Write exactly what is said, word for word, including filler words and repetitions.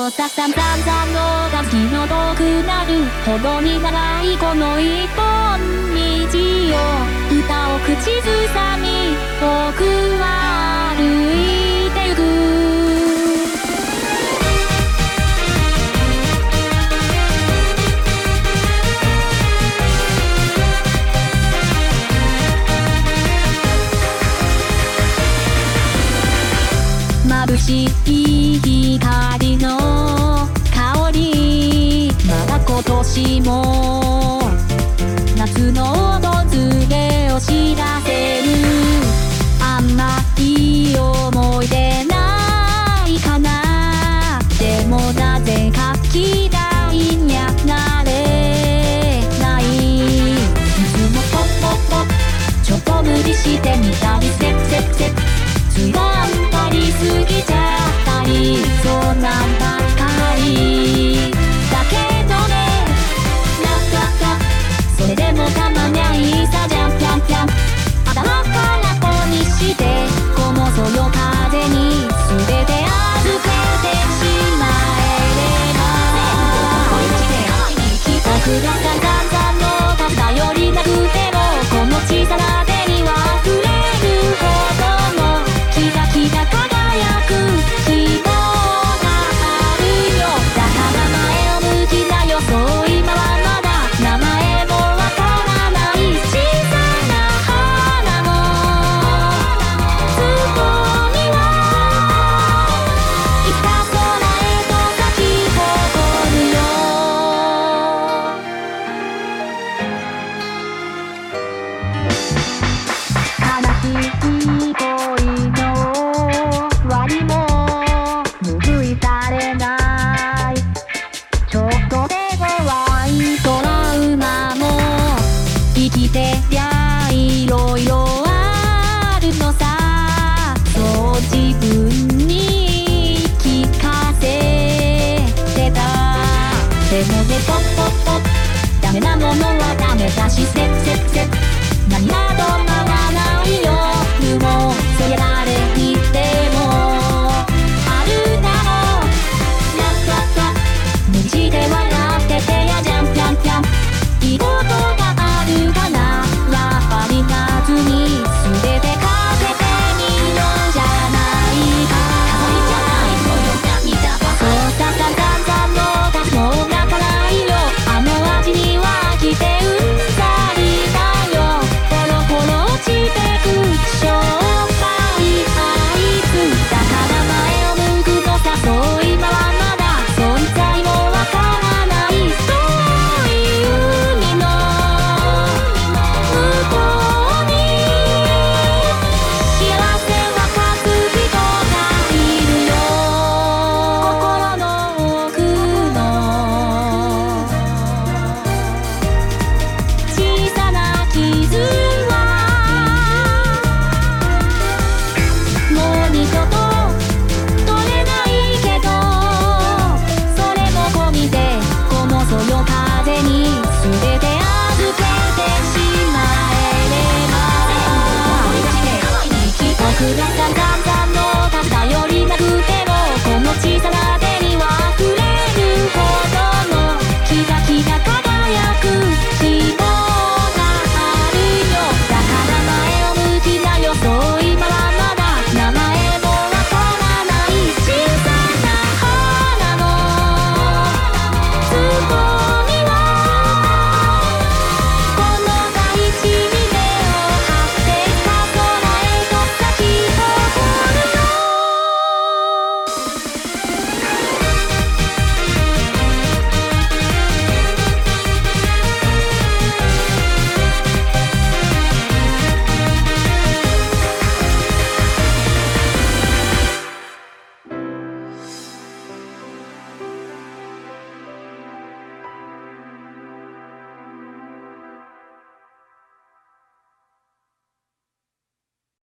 そうささんさんさんのが気の毒なるほどに長いこの一本道を歌を口ずさみ僕は歩いてゆく。眩しい光の香りまだ今年も夏の訪れを知らせる。甘い思い出ないかな。でもなぜか嫌いにゃなれない。いつもポッポッポちょっと無理してみたりセッセッセッついばんぱりすぎちゃったりそんなんばっかりだけどね。ラッラッラそれでもたまにゃいいさじゃんぴゃんぴゃん。頭から子にしてこのそよ風に全て預けてしまえれば。僕がガンガンガンの数頼りなくてもこの小さな手には触れるほどのキラキラ輝く希望があるよ。だから前を向きなよ。そう今はまだ名前もわからない小さな花のそこにはいつか空へと咲き誇るよ。悲しい恋の終わりも拭いされない。ちょっと手強いトラウマも生きてりゃいろいろあるのさ。そう自分に聞かせてた。でもねポッポッポダメなものはダメだしセッセッセッ何が